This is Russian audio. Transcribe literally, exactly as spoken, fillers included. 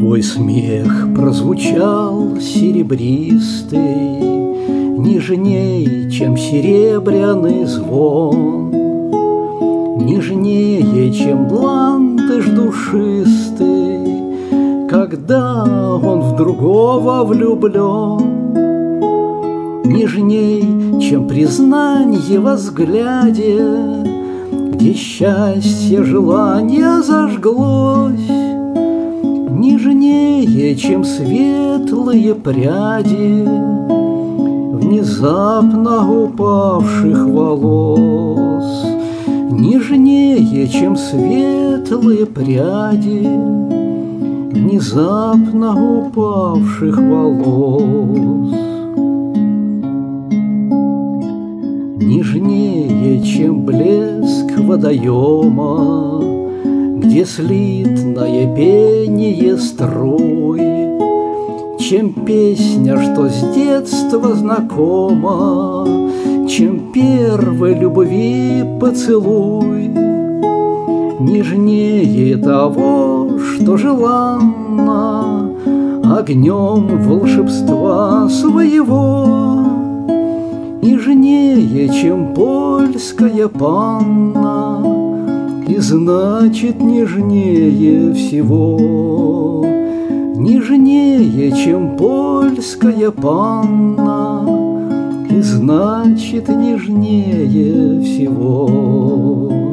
Твой смех прозвучал серебристый, нежней, чем серебряный звон, нежнее, чем ландыш душистый, когда он в другого влюблен, нежней, чем признанье во взгляде, где счастье желание зажглось, нежнее, чем светлые пряди внезапно упавших волос, нежнее, чем светлые пряди внезапно упавших волос, нежнее, чем блеск водоема, где слитное пение струй, чем песня, что с детства знакома, чем первой любви поцелуй, нежнее того, что желанно огнем волшебства своего, нежнее, чем польская панна, и значит нежнее всего, нежнее, чем польская панна, и значит нежнее всего.